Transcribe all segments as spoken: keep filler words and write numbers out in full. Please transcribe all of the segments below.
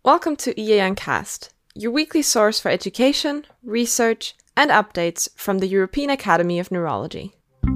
Welcome to E A N Cast, your weekly source for education, research, and updates from the European Academy of Neurology.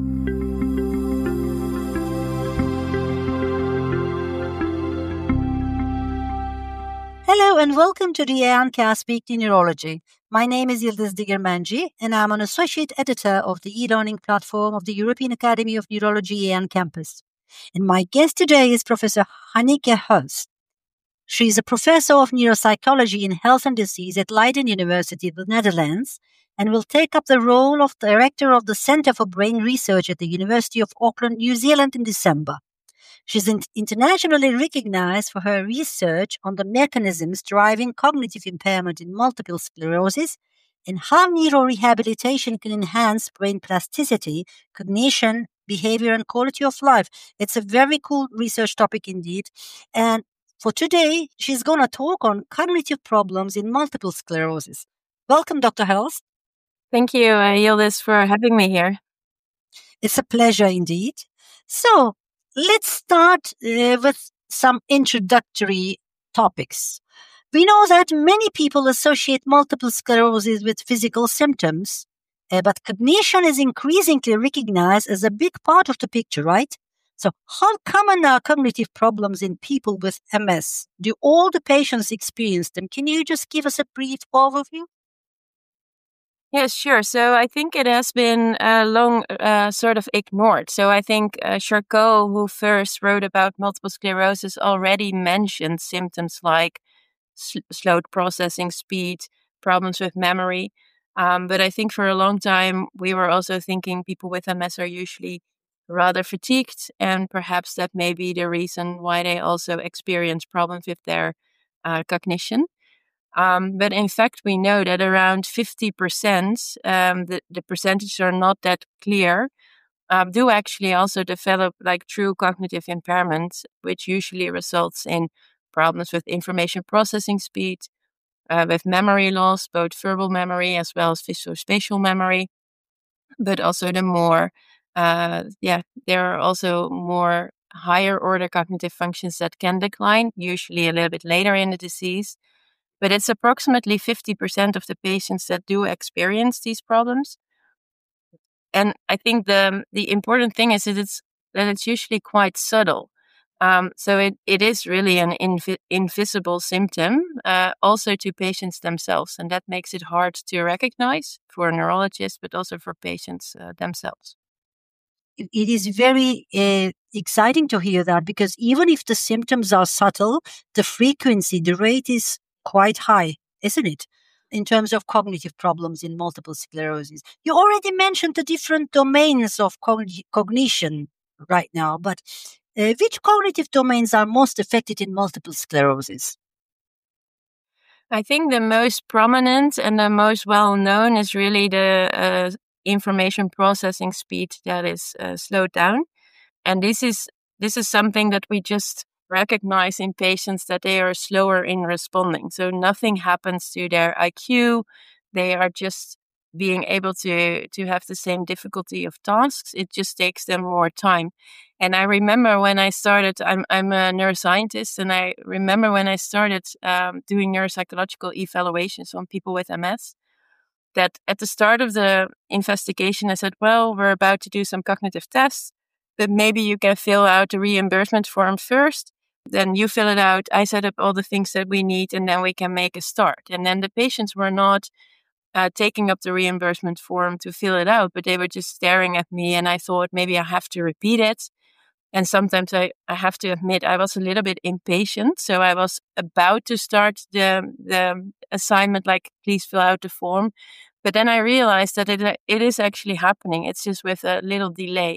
Hello and welcome to the E A N Cast Weekly Neurology. My name is Yıldız Digirmenci and I'm an associate editor of the e-learning platform of the European Academy of Neurology E A N campus. And my guest today is Professor Hanneke Hulst. She is a professor of neuropsychology in health and disease at Leiden University, the Netherlands, and will take up the role of director of the Centre for Brain Research at the University of Auckland, New Zealand in December. She's internationally recognized for her research on the mechanisms driving cognitive impairment in multiple sclerosis and how neurorehabilitation can enhance brain plasticity, cognition, behavior, and quality of life. It's a very cool research topic indeed. And for today, she's going to talk on cognitive problems in multiple sclerosis. Welcome, Doctor Hulst. Thank you, uh, Yıldız, for having me here. It's a pleasure indeed. So, let's start uh, with some introductory topics. We know that many people associate multiple sclerosis with physical symptoms, uh, but cognition is increasingly recognized as a big part of the picture, right? So how common are cognitive problems in people with M S? Do all the patients experience them? Can you just give us a brief overview? Yes, sure. So I think it has been uh, long uh, sort of ignored. So I think uh, Charcot, who first wrote about multiple sclerosis, already mentioned symptoms like sl- slowed processing speed, problems with memory. Um, but I think for a long time, we were also thinking people with M S are usually rather fatigued, and perhaps that may be the reason why they also experience problems with their uh, cognition. Um, but in fact, we know that around fifty percent, um, the, the percentages are not that clear, uh, do actually also develop like true cognitive impairment, which usually results in problems with information processing speed, uh, with memory loss, both verbal memory as well as visuospatial memory, but also the more Uh, yeah, there are also more higher order cognitive functions that can decline, usually a little bit later in the disease. But it's approximately fifty percent of the patients that do experience these problems. And I think the the important thing is that it's that it's usually quite subtle. Um, so it, it is really an invi- invisible symptom, uh, also to patients themselves. And that makes it hard to recognize for neurologists, but also for patients uh, themselves. It is very uh, exciting to hear that, because even if the symptoms are subtle, the frequency, the rate is quite high, isn't it? In terms of cognitive problems in multiple sclerosis. You already mentioned the different domains of cogn- cognition right now, but uh, which cognitive domains are most affected in multiple sclerosis? I think the most prominent and the most well-known is really the uh, information processing speed that is uh, slowed down. And this is this is something that we just recognize in patients, that they are slower in responding. So nothing happens to their I Q. They are just being able to, to have the same difficulty of tasks. It just takes them more time. And I remember when I started, I'm, I'm a neuroscientist, and I remember when I started um, doing neuropsychological evaluations on people with M S, that at the start of the investigation, I said, well, we're about to do some cognitive tests, but maybe you can fill out the reimbursement form first. Then you fill it out. I set up all the things that we need, and then we can make a start. And then the patients were not uh, taking up the reimbursement form to fill it out, but they were just staring at me. And I thought maybe I have to repeat it. And sometimes I, I have to admit I was a little bit impatient. So I was about to start the, the assignment, like, please fill out the form. But then I realized that it, it is actually happening. It's just with a little delay.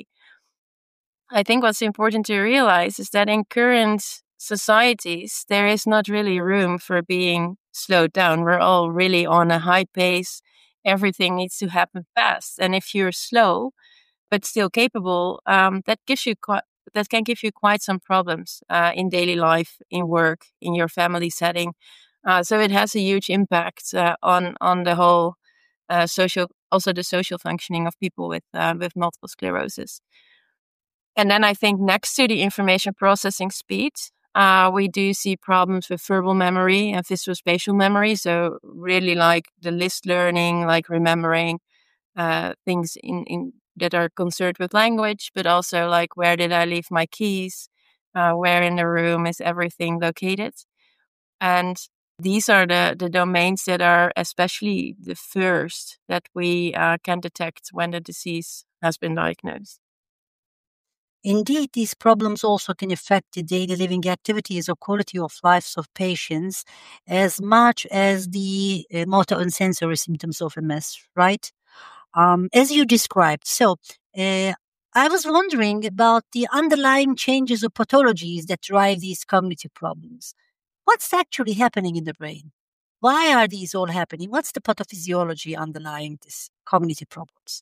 I think what's important to realize is that in current societies, there is not really room for being slowed down. We're all really on a high pace. Everything needs to happen fast. And if you're slow, but still capable, um, that gives you quite, that can give you quite some problems uh, in daily life, in work, in your family setting. Uh, so it has a huge impact uh, on on the whole uh, social, also the social functioning of people with uh, with multiple sclerosis. And then I think next to the information processing speed, Uh, we do see problems with verbal memory and visuospatial memory. So really like the list learning, like remembering uh, things in, in that are concerned with language, but also like where did I leave my keys? Uh, where in the room is everything located? And these are the, the domains that are especially the first that we uh, can detect when the disease has been diagnosed. Indeed, these problems also can affect the daily living activities or quality of lives of patients as much as the uh, motor and sensory symptoms of M S, right? Um, as you described. So, uh, I was wondering about the underlying changes or pathologies that drive these cognitive problems. What's actually happening in the brain? Why are these all happening? What's the pathophysiology underlying these cognitive problems?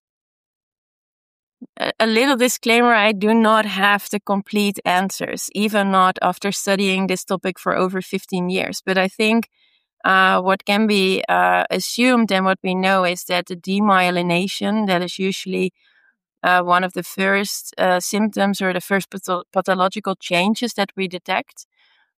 A, a little disclaimer, I do not have the complete answers, even not after studying this topic for over fifteen years. But I think uh, what can be uh, assumed and what we know is that the demyelination, that is usually uh, one of the first uh, symptoms or the first patho- pathological changes that we detect,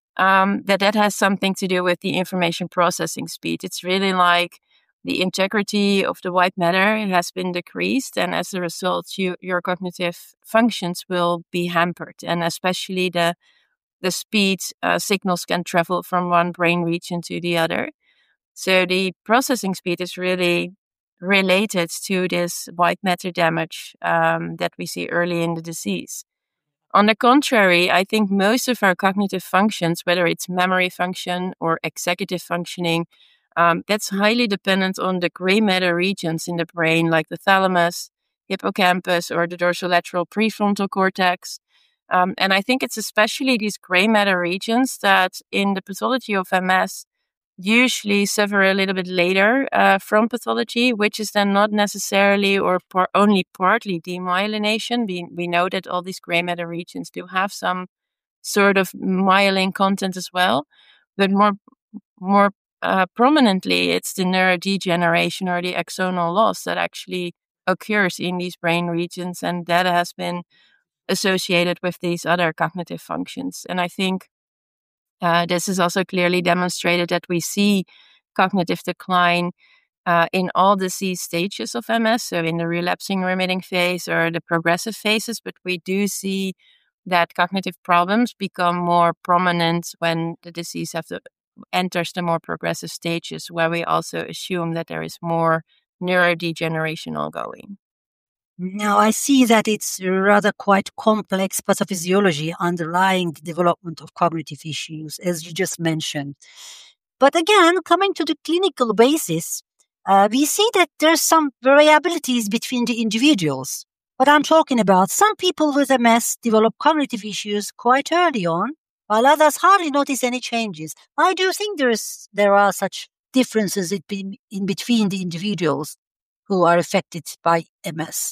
um, that that has something to do with the information processing speed. It's really like the integrity of the white matter has been decreased, and as a result, you, your cognitive functions will be hampered, and especially the the speed uh, signals can travel from one brain region to the other. So the processing speed is really related to this white matter damage um, that we see early in the disease. On the contrary, I think most of our cognitive functions, whether it's memory function or executive functioning, um, that's highly dependent on the gray matter regions in the brain, like the thalamus, hippocampus, or the dorsolateral prefrontal cortex. Um, and I think it's especially these gray matter regions that in the pathology of M S usually suffer a little bit later uh, from pathology, which is then not necessarily or par- only partly demyelination. We, we know that all these gray matter regions do have some sort of myelin content as well, but more more uh, prominently, it's the neurodegeneration or the axonal loss that actually occurs in these brain regions, and that has been associated with these other cognitive functions. And I think uh, this is also clearly demonstrated that we see cognitive decline uh, in all disease stages of M S, so in the relapsing remitting phase or the progressive phases, but we do see that cognitive problems become more prominent when the disease have to, enters the more progressive stages, where we also assume that there is more neurodegeneration ongoing. Now, I see that it's rather quite complex pathophysiology underlying the development of cognitive issues, as you just mentioned. But again, coming to the clinical basis, uh, we see that there's some variabilities between the individuals. What I'm talking about, some people with M S develop cognitive issues quite early on, while others hardly notice any changes. Why do you think there is there are such differences in, in between the individuals who are affected by M S?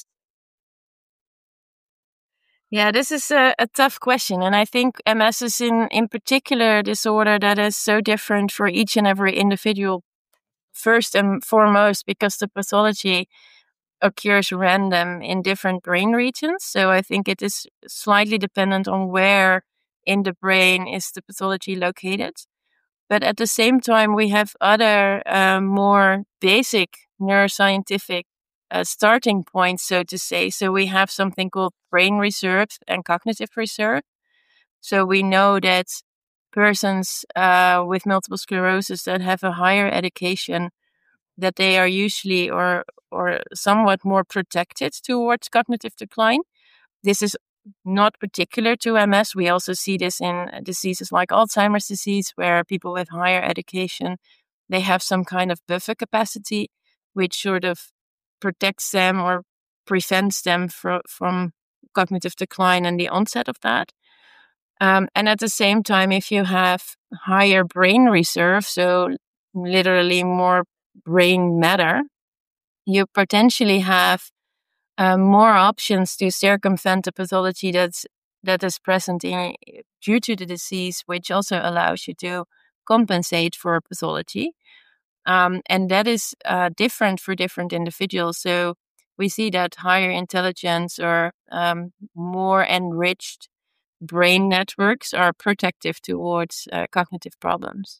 Yeah, this is a, a tough question. And I think M S is in, in particular a disorder that is so different for each and every individual, first and foremost, because the pathology occurs random in different brain regions. So I think it is slightly dependent on where in the brain is the pathology located. But at the same time, we have other uh, more basic neuroscientific uh, starting points, so to say. So we have something called brain reserve and cognitive reserve. So we know that persons uh, with multiple sclerosis that have a higher education, that they are usually or or somewhat more protected towards cognitive decline. This is not particular to M S. We also see this in diseases like Alzheimer's disease, where people with higher education, they have some kind of buffer capacity, which sort of protects them or prevents them fro- from cognitive decline and the onset of that. Um, and at the same time, if you have higher brain reserve, so literally more brain matter, you potentially have uh, more options to circumvent the pathology that's that is present in due to the disease, which also allows you to compensate for pathology. Um, and that is uh, different for different individuals. So we see that higher intelligence or um, more enriched brain networks are protective towards uh, cognitive problems.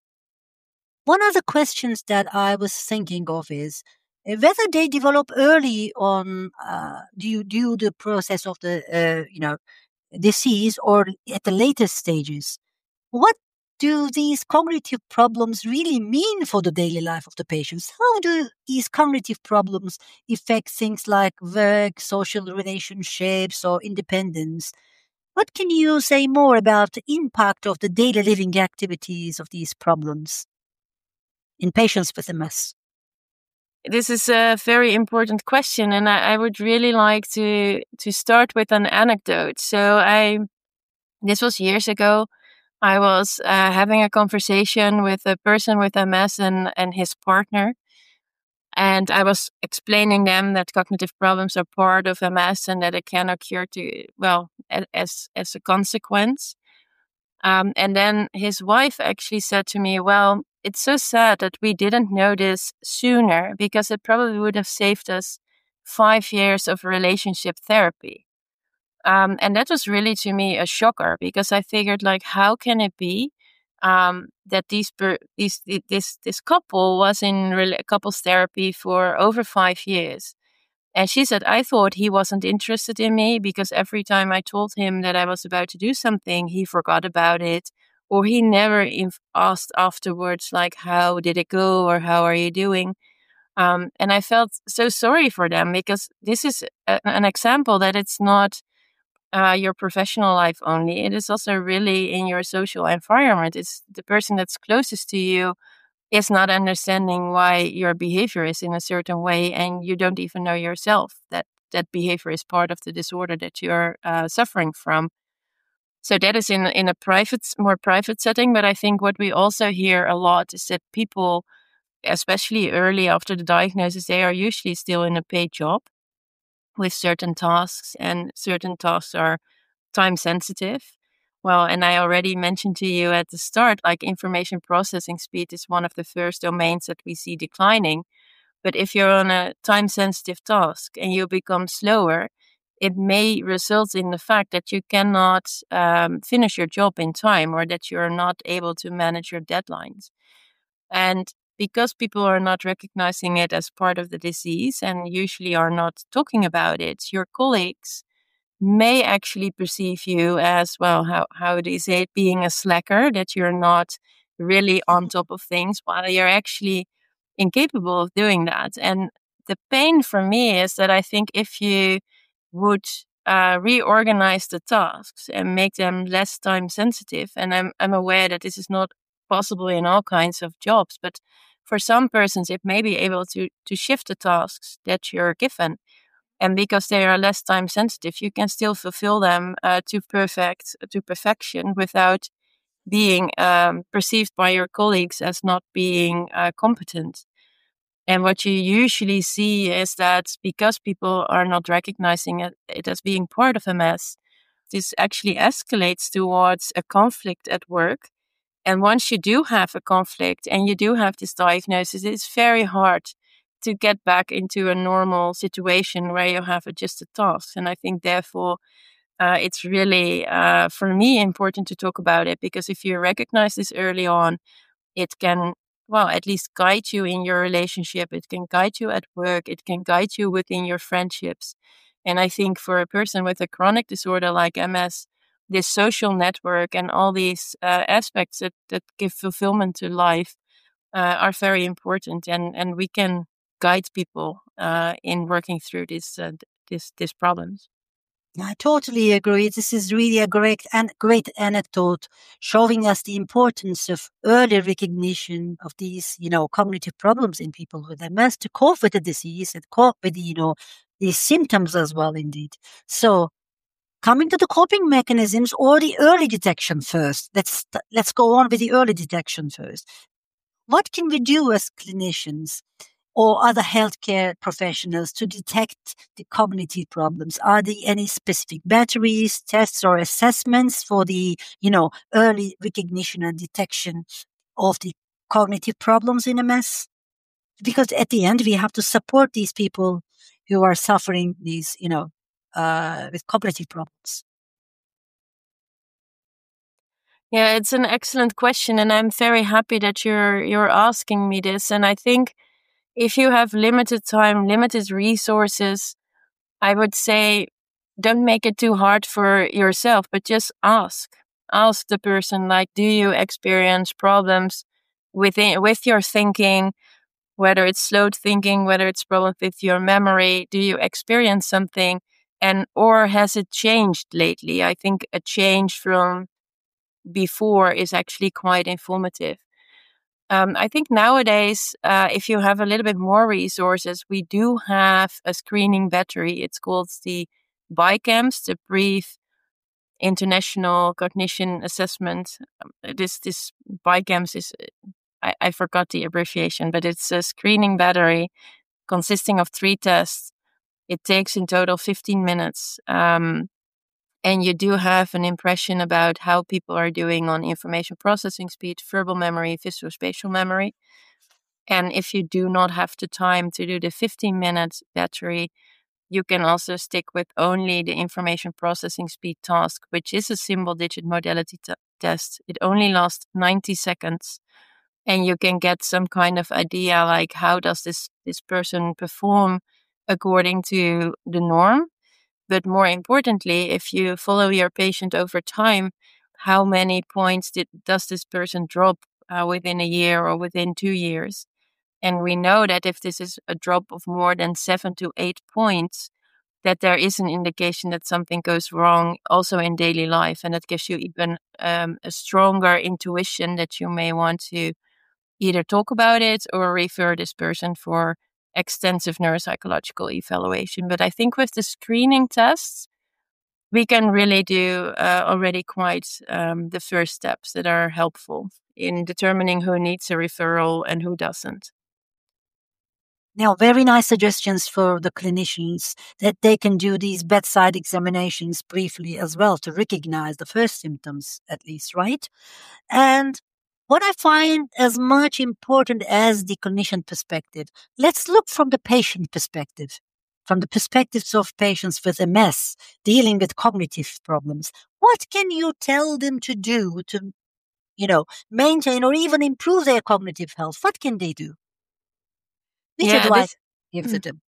One of the questions that I was thinking of is uh, whether they develop early on uh, due due the process of the uh, you know disease or at the later stages. What do these cognitive problems really mean for the daily life of the patients? How do these cognitive problems affect things like work, social relationships, or independence? What can you say more about the impact of the daily living activities of these problems in patients with M S? This is a very important question, and I, I would really like to to start with an anecdote. So I, this was years ago. I was uh, having a conversation with a person with M S and and his partner, and I was explaining them that cognitive problems are part of M S and that it can occur to well as as a consequence. Um, and then his wife actually said to me, well, it's so sad that we didn't know this sooner because it probably would have saved us five years of relationship therapy. Um, and that was really to me a shocker because I figured, like, how can it be um, that these per- these this this couple was in re- couples therapy for over five years? And she said, I thought he wasn't interested in me because every time I told him that I was about to do something, he forgot about it. Or he never inf- asked afterwards, like, how did it go? Or how are you doing? Um, and I felt so sorry for them because this is a, an example that it's not uh, your professional life only. It is also really in your social environment. It's the person that's closest to you is not understanding why your behavior is in a certain way, and you don't even know yourself that that behavior is part of the disorder that you're uh, suffering from. So that is in in a private, more private setting. But I think what we also hear a lot is that people, especially early after the diagnosis, they are usually still in a paid job with certain tasks, and certain tasks are time sensitive. Well, and I already mentioned to you at the start, like information processing speed is one of the first domains that we see declining. But if you're on a time sensitive task and you become slower, it may result in the fact that you cannot um, finish your job in time or that you're not able to manage your deadlines. And because people are not recognizing it as part of the disease and usually are not talking about it, your colleagues may actually perceive you as, well, how, how do you say it, being a slacker, that you're not really on top of things while you're actually incapable of doing that. And the pain for me is that I think if you would uh, reorganize the tasks and make them less time sensitive, and I'm, I'm aware that this is not possible in all kinds of jobs, but for some persons, it may be able to, to shift the tasks that you're given. And because they are less time sensitive, you can still fulfill them uh, to perfect to perfection without being um, perceived by your colleagues as not being uh, competent. And what you usually see is that because people are not recognizing it, it as being part of M S, this actually escalates towards a conflict at work. And once you do have a conflict and you do have this diagnosis, it's very hard to get back into a normal situation where you have adjusted tasks. And I think, therefore, uh, it's really, uh, for me, important to talk about it, because if you recognize this early on, it can, well, at least guide you in your relationship. It can guide you at work. It can guide you within your friendships. And I think for a person with a chronic disorder like M S, this social network and all these uh, aspects that, that give fulfillment to life uh, are very important. And, and we can guide people uh, in working through this, uh, this, these problems. I totally agree. This is really a great and great anecdote showing us the importance of early recognition of these, you know, cognitive problems in people with M S to cope with the disease and cope with, you know, these symptoms as well, indeed. So coming to the coping mechanisms or the early detection first. Let's, let's go on with the early detection first. What can we do as clinicians or other healthcare professionals to detect the cognitive problems? Are there any specific batteries, tests, or assessments for the, you know, early recognition and detection of the cognitive problems in M S? Because at the end, we have to support these people who are suffering these, you know, uh, with cognitive problems. Yeah, it's an excellent question, and I'm very happy that you're you're asking me this. And I think if you have limited time, limited resources, I would say don't make it too hard for yourself, but just ask. Ask the person, like, do you experience problems within with your thinking, whether it's slowed thinking, whether it's problems with your memory? Do you experience something? And or has it changed lately? I think a change from before is actually quite informative. Um, I think nowadays, uh, if you have a little bit more resources, we do have a screening battery. It's called the BICAMS, the Brief International Cognition Assessment. Um, this this BICAMS is, I, I forgot the abbreviation, but it's a screening battery consisting of three tests. It takes in total fifteen minutes. Um, and you do have an impression about how people are doing on information processing speed, verbal memory, visuospatial memory. And if you do not have the time to do the fifteen minute battery, you can also stick with only the information processing speed task, which is a symbol digit modality t- test. It only lasts ninety seconds. And you can get some kind of idea, like how does this, this person perform according to the norm. But more importantly, if you follow your patient over time, how many points did, does this person drop uh, within a year or within two years? And we know that if this is a drop of more than seven to eight points, that there is an indication that something goes wrong also in daily life. And that gives you even um, a stronger intuition that you may want to either talk about it or refer this person for extensive neuropsychological evaluation. But I think with the screening tests, we can really do uh, already quite um, the first steps that are helpful in determining who needs a referral and who doesn't. Now, very nice suggestions for the clinicians that they can do these bedside examinations briefly as well to recognize the first symptoms, at least, right? And what I find as much important as the clinician perspective, let's look from the patient perspective, from the perspectives of patients with M S dealing with cognitive problems. What can you tell them to do to, you know, maintain or even improve their cognitive health? What can they do? Which Yeah, advice this, give to them?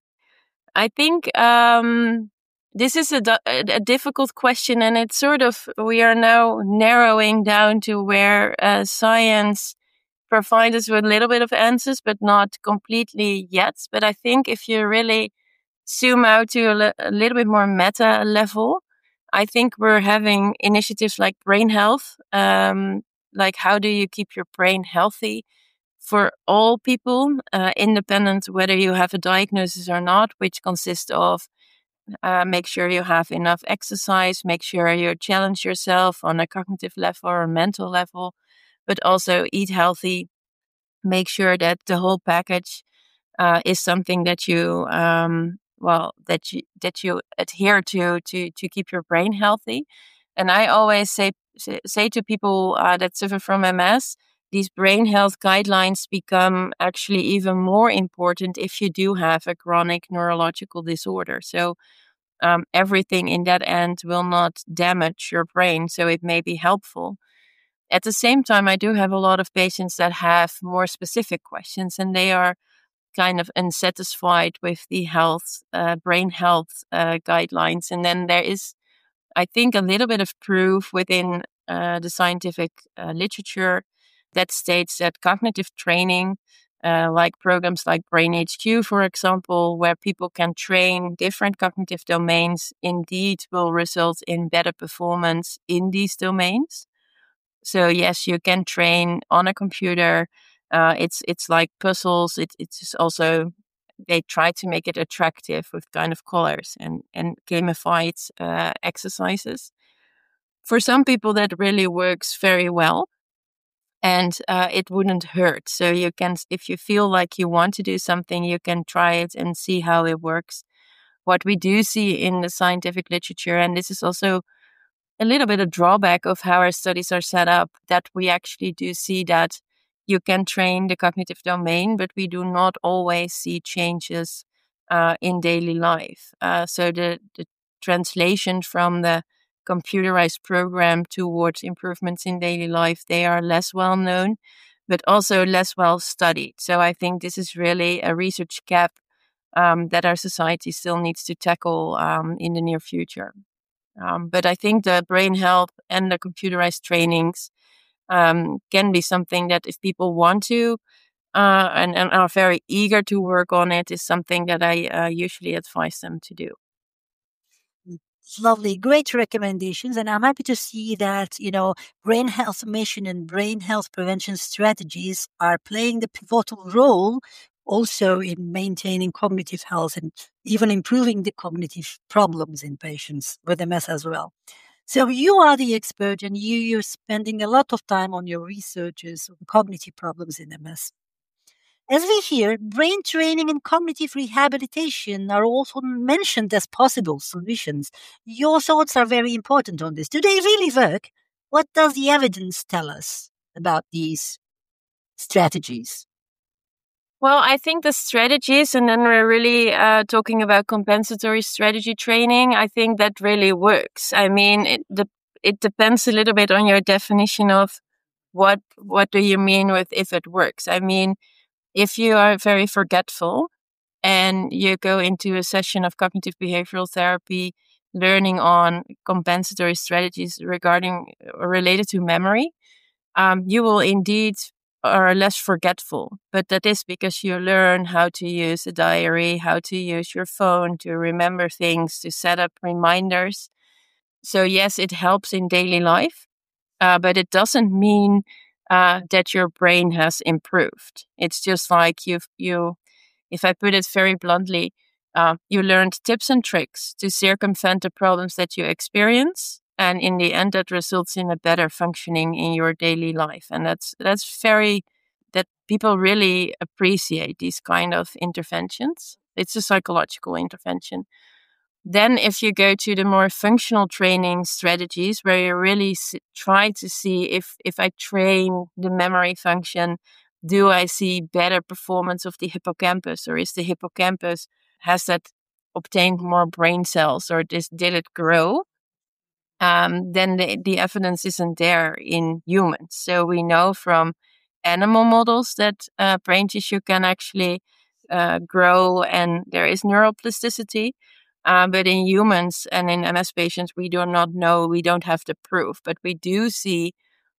I think um, this is a, du- a difficult question, and it's sort of, we are now narrowing down to where uh, science provides us with a little bit of answers, but not completely yet. But I think if you really zoom out to a, li- a little bit more meta level, I think we're having initiatives like brain health, um, like how do you keep your brain healthy for all people, uh, independent whether you have a diagnosis or not, which consists of uh, make sure you have enough exercise, make sure you challenge yourself on a cognitive level or mental level, but also eat healthy, make sure that the whole package uh, is something that you um, well that you that you adhere to to to keep your brain healthy. And I always say say to people uh, that suffer from M S, these brain health guidelines become actually even more important if you do have a chronic neurological disorder. So um, everything in that end will not damage your brain, so it may be helpful. At the same time, I do have a lot of patients that have more specific questions, and they are kind of unsatisfied with the health, uh, brain health uh, guidelines. And then there is, I think, a little bit of proof within uh, the scientific uh, literature that states that cognitive training, uh, like programs like Brain H Q, for example, where people can train different cognitive domains, indeed will result in better performance in these domains. So yes, you can train on a computer. Uh, it's it's like puzzles. It, it's also, they try to make it attractive with kind of colors and and gamified uh, exercises. For some people, that really works very well, and uh, it wouldn't hurt. So you can, if you feel like you want to do something, you can try it and see how it works. What we do see in the scientific literature, and this is also a little bit of drawback of how our studies are set up, that we actually do see that you can train the cognitive domain, but we do not always see changes uh, in daily life. Uh, so the, the translation from the computerized program towards improvements in daily life, they are less well known, but also less well studied. So I think this is really a research gap um, that our society still needs to tackle um, in the near future. Um, but I think the brain health and the computerized trainings um, can be something that if people want to uh, and, and are very eager to work on it, is something that I uh, usually advise them to do. Lovely, great recommendations. And I'm happy to see that, you know, brain health mission and brain health prevention strategies are playing the pivotal role also in maintaining cognitive health and even improving the cognitive problems in patients with M S as well. So you are the expert and you, you're spending a lot of time on your researches on cognitive problems in M S. As we hear, brain training and cognitive rehabilitation are also mentioned as possible solutions. Your thoughts are very important on this. Do they really work? What does the evidence tell us about these strategies? Well, I think the strategies, and then we're really uh, talking about compensatory strategy training, I think that really works. I mean, it, de- it depends a little bit on your definition of what what do you mean with if it works. I mean, if you are very forgetful and you go into a session of cognitive behavioral therapy, learning on compensatory strategies regarding or related to memory, um, you will indeed are less forgetful. But that is because you learn how to use a diary, how to use your phone to remember things, to set up reminders. So yes, it helps in daily life, uh, but it doesn't mean uh, that your brain has improved. It's just like you've, you, if I put it very bluntly, uh, you learned tips and tricks to circumvent the problems that you experience. And in the end, that results in a better functioning in your daily life. And that's that's very, that people really appreciate these kind of interventions. It's a psychological intervention. Then if you go to the more functional training strategies where you really s- try to see if, if I train the memory function, do I see better performance of the hippocampus, or is the hippocampus, has that obtained more brain cells, or this, did it grow? Um, then the, the evidence isn't there in humans. So we know from animal models that uh, brain tissue can actually uh, grow and there is neuroplasticity. Uh, but in humans and in M S patients, we do not know, we don't have the proof, but we do see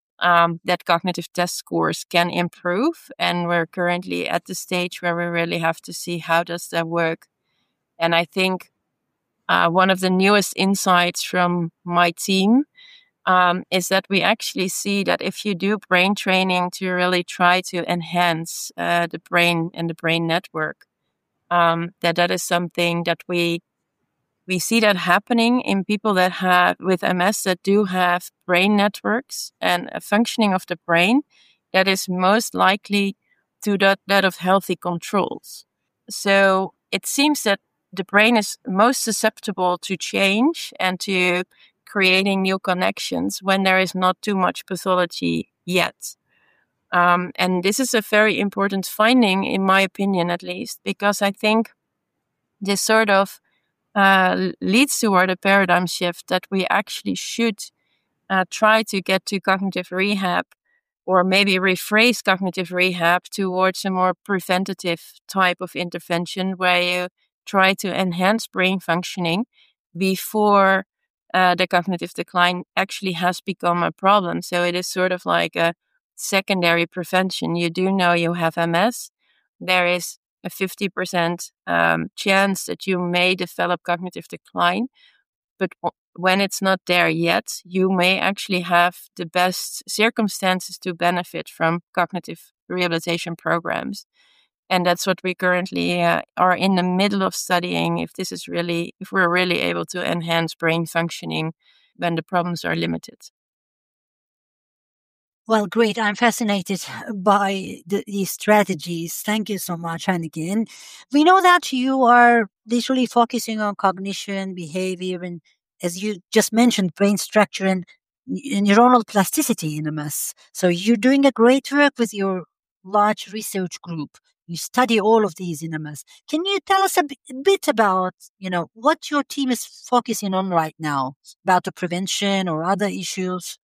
um, that cognitive test scores can improve. And we're currently at the stage where we really have to see how does that work. And I think uh, one of the newest insights from my team um, is that we actually see that if you do brain training to really try to enhance uh, the brain and the brain network, um, that that is something that we We see that happening in people that have with M S that do have brain networks and a functioning of the brain that is most likely to that, that of healthy controls. So it seems that the brain is most susceptible to change and to creating new connections when there is not too much pathology yet. Um, and this is a very important finding, in my opinion, at least, because I think this sort of uh, leads toward a paradigm shift that we actually should uh, try to get to cognitive rehab, or maybe rephrase cognitive rehab towards a more preventative type of intervention where you try to enhance brain functioning before uh, the cognitive decline actually has become a problem. So it is sort of like a secondary prevention. You do know you have M S. There is a fifty percent um, chance that you may develop cognitive decline. But w- when it's not there yet, you may actually have the best circumstances to benefit from cognitive rehabilitation programs. And that's what we currently uh, are in the middle of studying, if this is really, if we're really able to enhance brain functioning when the problems are limited. Well, great. I'm fascinated by the, these strategies. Thank you so much, Hanneken. We know that you are literally focusing on cognition, behavior, and as you just mentioned, brain structure and n- neuronal plasticity in M S. So you're doing a great work with your large research group You study all of these in M S. Can you tell us a b- bit about, you know, what your team is focusing on right now about the prevention or other issues?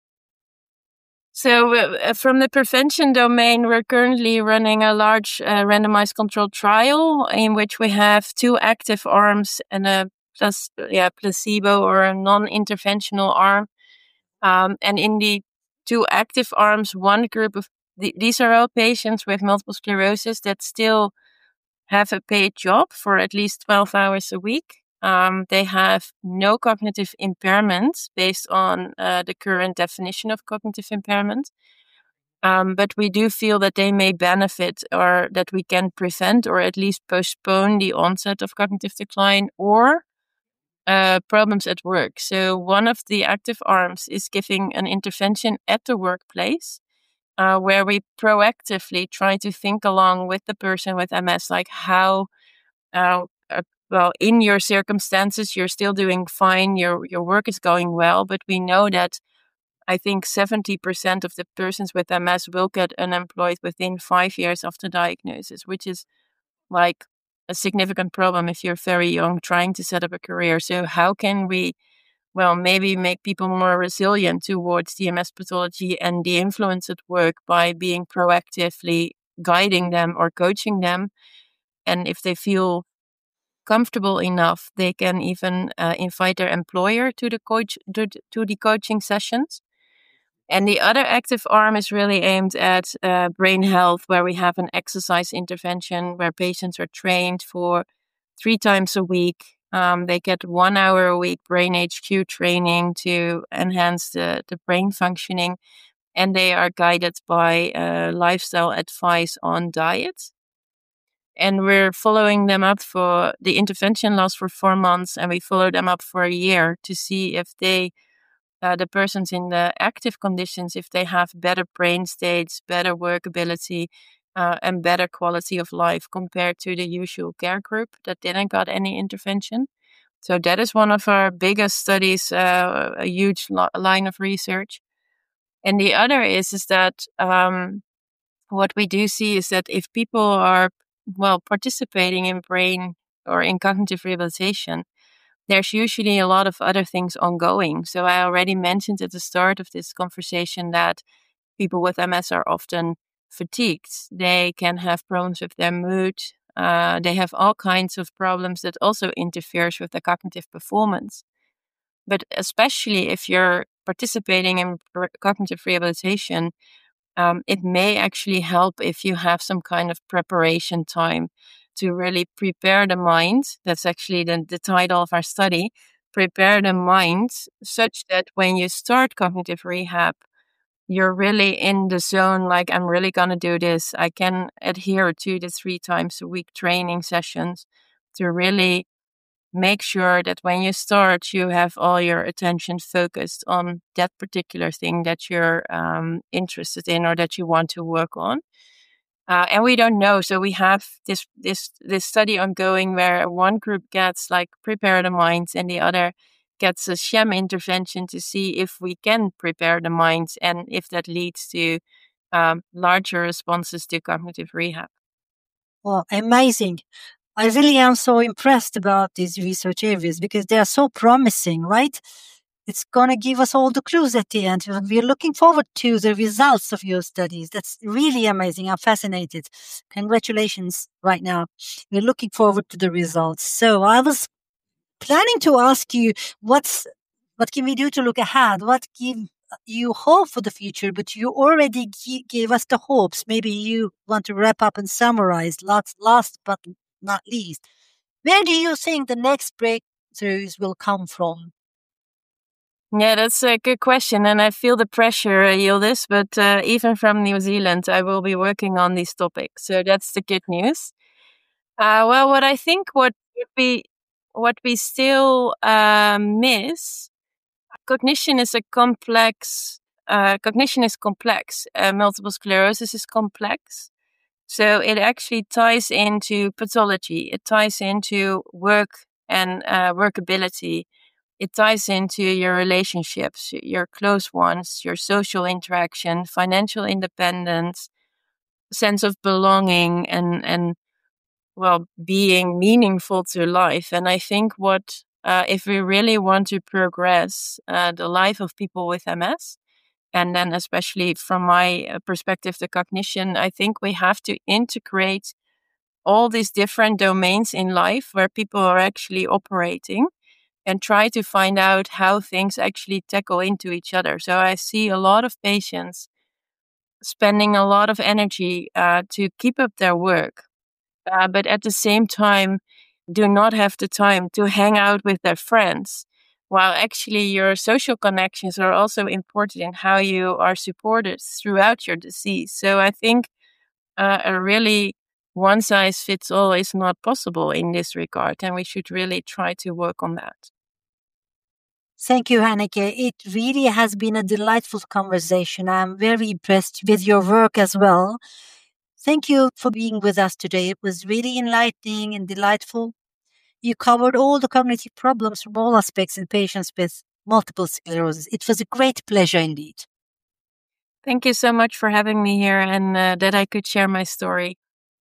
So uh, from the prevention domain, we're currently running a large uh, randomized controlled trial in which we have two active arms and a plus, yeah, placebo or a non-interventional arm. Um, and in the two active arms, one group of th- these are all patients with multiple sclerosis that still have a paid job for at least twelve hours a week. Um, they have no cognitive impairment based on uh, the current definition of cognitive impairment. Um, but we do feel that they may benefit or that we can prevent or at least postpone the onset of cognitive decline or uh, problems at work. So one of the active arms is giving an intervention at the workplace uh, where we proactively try to think along with the person with M S, like how, uh, uh, well, in your circumstances, you're still doing fine, your, your work is going well, but we know that I think seventy percent of the persons with M S will get unemployed within five years after diagnosis, which is like a significant problem if you're very young trying to set up a career. So how can we, well, maybe make people more resilient towards the M S pathology and the influence at work by being proactively guiding them or coaching them? And if they feel comfortable enough, they can even uh, invite their employer to the coach to, to the coaching sessions. And the other active arm is really aimed at uh, brain health, where we have an exercise intervention where patients are trained for three times a week. Um, they get one hour a week brain H Q training to enhance the, the brain functioning. And they are guided by uh, lifestyle advice on diet. And we're following them up for the intervention lasts for four months, and we follow them up for a year to see if they Uh, the persons in the active conditions, if they have better brain states, better workability, uh, and better quality of life compared to the usual care group that didn't got any intervention. So that is one of our biggest studies, uh, a huge lo- line of research. And the other is, is that um, what we do see is that if people are, well, participating in brain or in cognitive rehabilitation, there's usually a lot of other things ongoing. So I already mentioned at the start of this conversation that people with M S are often fatigued. They can have problems with their mood. Uh, they have all kinds of problems that also interferes with the cognitive performance. But especially if you're participating in pr- cognitive rehabilitation, um, it may actually help if you have some kind of preparation time to really prepare the mind. That's actually the, the title of our study. Prepare the mind such that when you start cognitive rehab, you're really in the zone, like, I'm really going to do this. I can adhere to the three times a week training sessions to really make sure that when you start, you have all your attention focused on that particular thing that you're um, interested in or that you want to work on. Uh, and we don't know. So we have this this this study ongoing where one group gets like prepare the minds and the other gets a sham intervention to see if we can prepare the minds and if that leads to um, larger responses to cognitive rehab. Well, amazing. I really am so impressed about these research areas because they are so promising, right? It's going to give us all the clues at the end. We're looking forward to the results of your studies. That's really amazing. I'm fascinated. Congratulations right now. We're looking forward to the results. So I was planning to ask you what's what can we do to look ahead? What give you hope for the future? But you already g- gave us the hopes. Maybe you want to wrap up and summarize. Last, last but not least, where do you think the next breakthroughs will come from? Yeah, that's a good question. And I feel the pressure, uh, Yildiz, but uh, even from New Zealand, I will be working on these topics. So that's the good news. Uh, well, what I think what we, what we still uh, miss, cognition is a complex, uh, cognition is complex. Uh, multiple sclerosis is complex. So it actually ties into pathology. It ties into work and uh, workability. It ties into your relationships, your close ones, your social interaction, financial independence, sense of belonging and, and well, being meaningful to life. And I think what, uh, if we really want to progress uh, the life of people with M S, and then especially from my perspective, the cognition, I think we have to integrate all these different domains in life where people are actually operating and try to find out how things actually tackle into each other. So I see a lot of patients spending a lot of energy uh, to keep up their work, uh, but at the same time do not have the time to hang out with their friends, while actually your social connections are also important in how you are supported throughout your disease. So I think uh, a really one size fits all is not possible in this regard, and we should really try to work on that. Thank you, Hanneke. It really has been a delightful conversation. I'm very impressed with your work as well. Thank you for being with us today. It was really enlightening and delightful. You covered all the cognitive problems from all aspects in patients with multiple sclerosis. It was a great pleasure indeed. Thank you so much for having me here and uh, that I could share my story.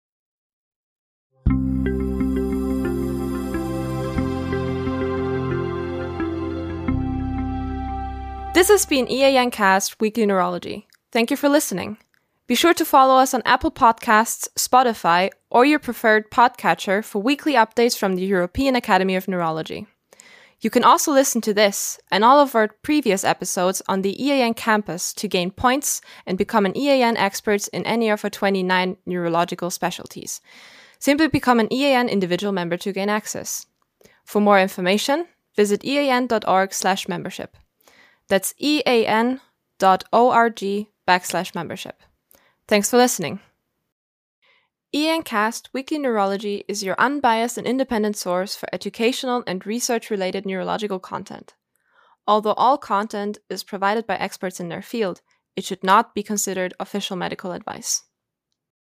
This has been E A N Cast Weekly Neurology. Thank you for listening. Be sure to follow us on Apple Podcasts, Spotify, or your preferred podcatcher for weekly updates from the European Academy of Neurology. You can also listen to this and all of our previous episodes on the E A N campus to gain points and become an E A N expert in any of our twenty-nine neurological specialties. Simply become an E A N individual member to gain access. For more information, visit ean.org slash membership. That's ean.org backslash membership. Thanks for listening. E A N Cast Weekly Neurology is your unbiased and independent source for educational and research-related neurological content. Although all content is provided by experts in their field, it should not be considered official medical advice.